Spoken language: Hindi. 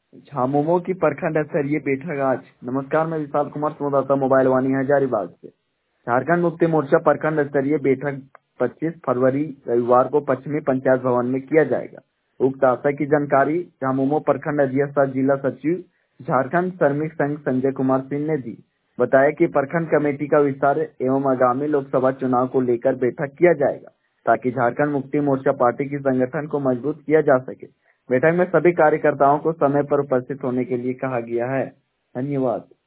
झामुमो की प्रखंड स्तरीय बैठक आज। नमस्कार, मैं विशाल कुमार, संवाददाता मोबाइल वाणी हजारीबाग से। झारखंड मुक्ति मोर्चा प्रखंड स्तरीय बैठक 25 फरवरी रविवार को पश्चिमी पंचायत भवन में किया जाएगा। उक्त आशय की जानकारी झामुमो प्रखंड अध्यक्ष सह जिला सचिव झारखंड श्रमिक संघ संजय कुमार सिंह ने दी। बताया कि प्रखंड कमेटी का विस्तार एवं आगामी लोकसभा चुनाव को लेकर बैठक किया जाएगा, ताकि झारखंड मुक्ति मोर्चा पार्टी की संगठन को मजबूत किया जा सके। बैठक में सभी कार्यकर्ताओं को समय पर उपस्थित होने के लिए कहा गया है। धन्यवाद।